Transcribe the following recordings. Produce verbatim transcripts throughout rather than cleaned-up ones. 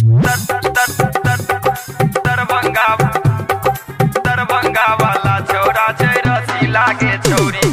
दरभंगा दरभंगा वाला छौरा छै रसीला के छौरी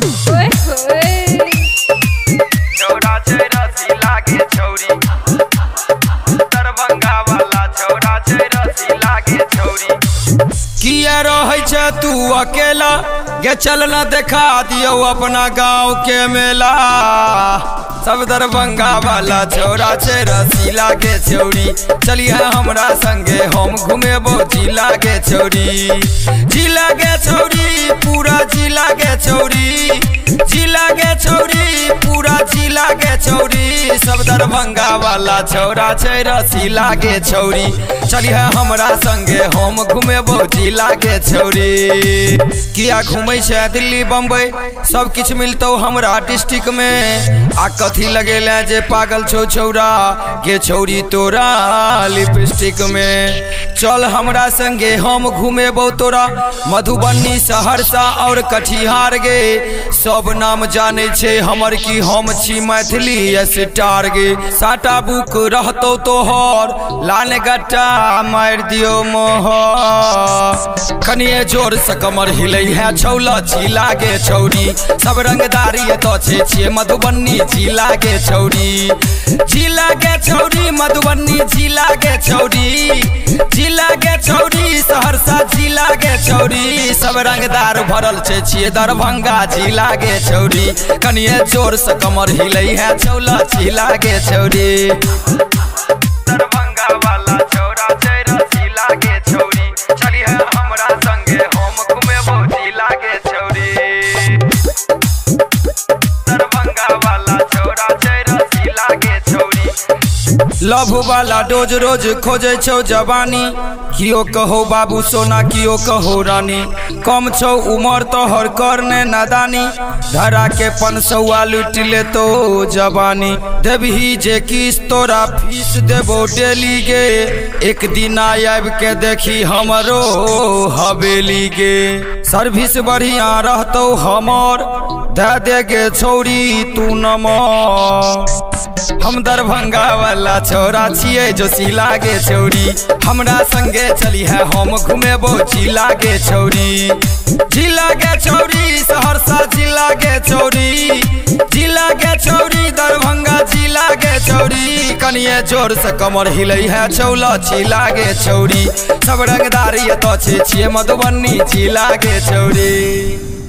छौरा छै रसीला के छौरी दरभंगा वाला छौरा छै रसीला के छौरी। किया रहै छै तू अकेला गे चल न देखा दियो अपना गाँव के मेला। सब दरभंगा वाला छौरा छै रसीला के छौरी चलिए हमरा संगे हम घुमेबो जिला के छौरी। जिला के छौरी पूरा जिला के छौरी जिला के छौरी पूरा जिला के छौरी। सब दरभंगा वाला छौरा छै रसीला के छौरी चलिए हमरा संगे हम घुमेबो जिला के छौरी। किया घूमै छै दिल्ली बम्बई सब किछ मिलतौ हमरा डिस्ट्रिक्ट में। आ कथी लगेले जे पागल छौ छौरा के छौरी तोरा लिपस्टिक में। चल हमरा संगे हम घुमेबो तोरा मधुबनी सहरसा और कटिहार गे। सब नाम जाने छे हमर की हम छी मैथिली स्टार गे। साटा बुक रहतौ तोहर लाल गट्टा मार दियो मोहर। कनिए जोर से कमर हिलै है छौला जिला के छौरी। सब रंगदारी तो छे छे मधुबनी जिला के छौरी। जिला के छौरी मधुबनी जिला के छौरी जिला के छौरी सहरसा जिला के छौरी। सब रंगदार भरल छे छिए दरभंगा जिला के छौरी। कनिए जोर से कमर हिलै है छौला जिला के छौरी। दरभंगा वाला छौरा छै रसीला के छौरी चलिए हमरा संगे हम घुमेबो जिला के छौरी। दरभंगा वाला छौरा छै रसीला के छौरी। लव वाला डोज रोज खोजे छौ जवानी कियो कहो बाबू सोना कियो कहो रानी। कम छौ उमर तोहर करने नादानी धरा के पनसौआ लूट ले तो जवानी। देबही जे किस तोरा फीस देबो डेली गे। एक दिन आब के देखी हमरो हवेली गे। सर्विस बढ़िया रहतौ हमर दे दे गे छौरी तू नमर। हम दरभंगा वाला छौरा छिए जोशीला के छौरी हमरा संगे चली है हम घुमेबो जिला के छौरी। जिला के छौरी सहरसा जिला के छौरी जिला के छौरी दरभंगा जिला के छौरी। कनिए जोर से कमर हिलै है छौला जिला के छौरी। सब रंगदारी तो छे छिए मधुबनी जिला के छौरी।